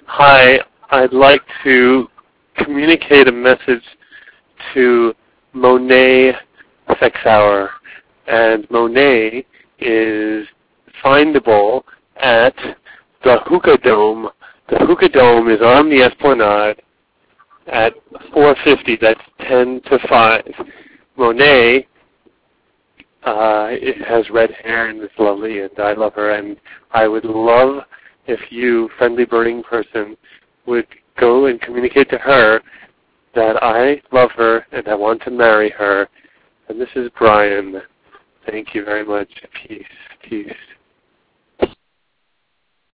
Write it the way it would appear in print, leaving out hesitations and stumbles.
Hi, I'd like to communicate a message to Monet Sexauer. And Monet is findable at the Hookah Dome. The Hookah Dome is on the Esplanade at 4:50. That's 10 to 5. Monet it has red hair and is lovely, and I love her. And I would love if you, friendly burning person, would go and communicate to her that I love her and I want to marry her. And this is Brian. Thank you very much. Peace. Peace.